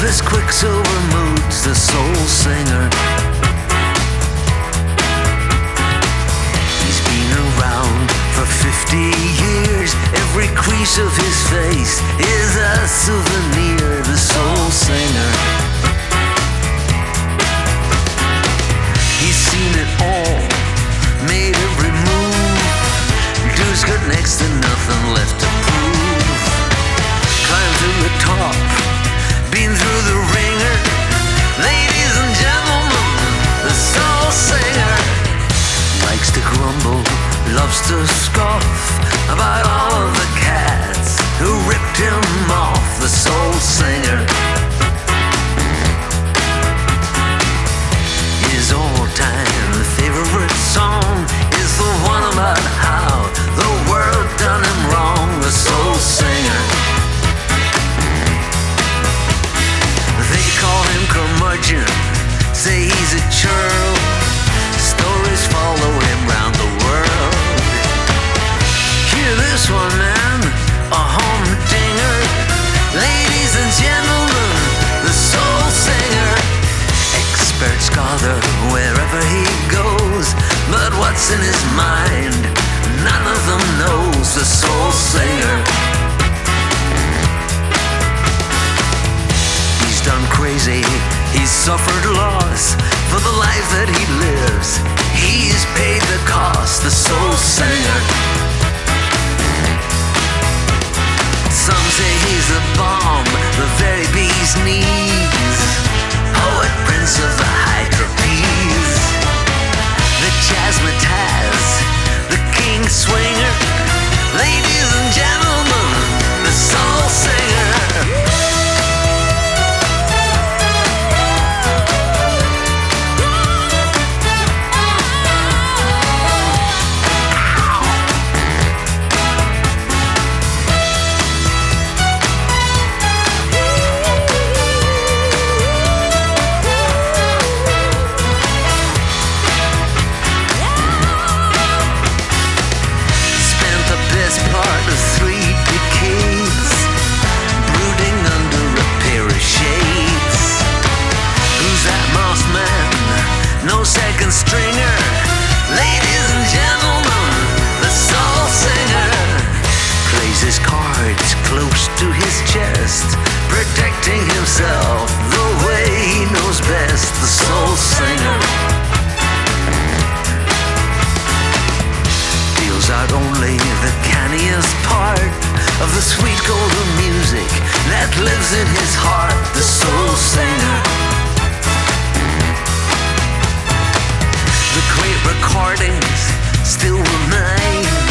his quicksilver moods, the soul singer. He's been around for 50 years. Every crease of his face is a souvenir, the soul singer. He's seen it all, made every move. Dude's got next to nothing left to prove. Climbed to the top, been through the ringer. Ladies and gentlemen, the soul singer. Likes to grumble, loves to scoff about all of the cats who ripped him off, the soul singer. His all-time favorite song is the one about how the world done him wrong, the soul singer. They call him curmudgeon, say he's a churl. Stories follow him round the world. Hear this one, man, a humdinger. Ladies and gentlemen, the soul singer. Expert scholar wherever he goes, but what's in his mind, none of them knows, the soul singer. He's done crazy, he's suffered loss for the life that he lives. He's paid the cost, the soul singer. Some say he's the bomb, the very bee's knees. Poet, prince of the high trapeze, the jazzmatazz, the king swinger. Ladies and gentlemen, the soul singer. Part of 3 decades, brooding under a pair of shades. Who's that masked man? No second stringer. Ladies and gentlemen, the soul singer. Plays his cards close to his chest, protecting himself the way he knows best, the soul singer. Deals out only the canniest part of the sweet golden music that lives in his heart, the soul singer. The great recordings still remain.